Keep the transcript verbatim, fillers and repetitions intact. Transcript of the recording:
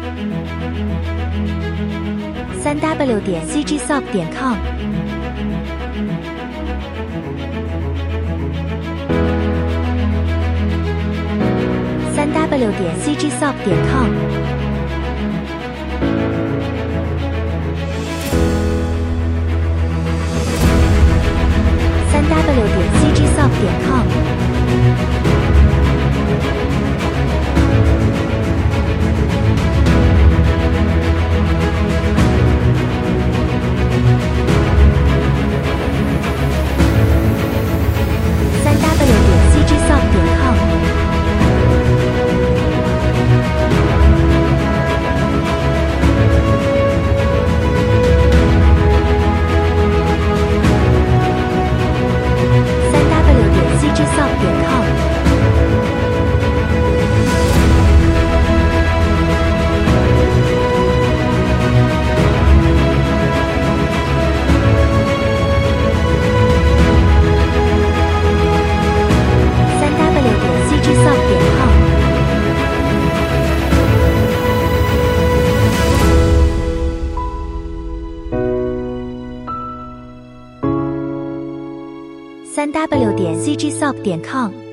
三 w 点 c g soft 点 com。三 w 点 c g soft 点 com。三 w 点 c g soft 点 com。三 w 点 c g soft 点 com。三 w 点 c g soft 点 com。三 w 点 c g soft 点 com。三 w 点 c g soft 点 com。